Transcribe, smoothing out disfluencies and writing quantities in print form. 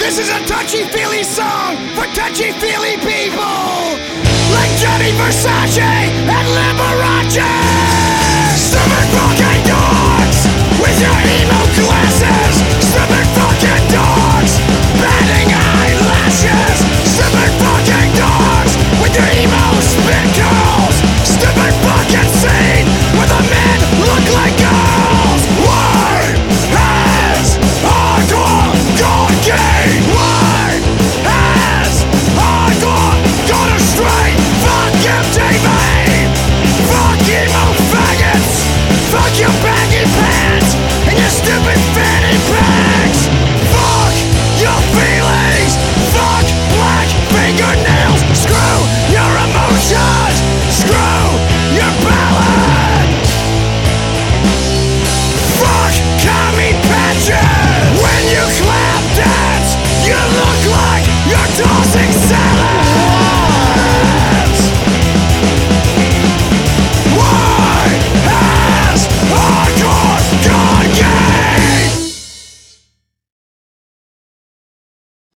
This is a touchy-feely song for touchy-feely people, like Johnny Versace and Liberace. Stomach fucking dogs with your emo glasses.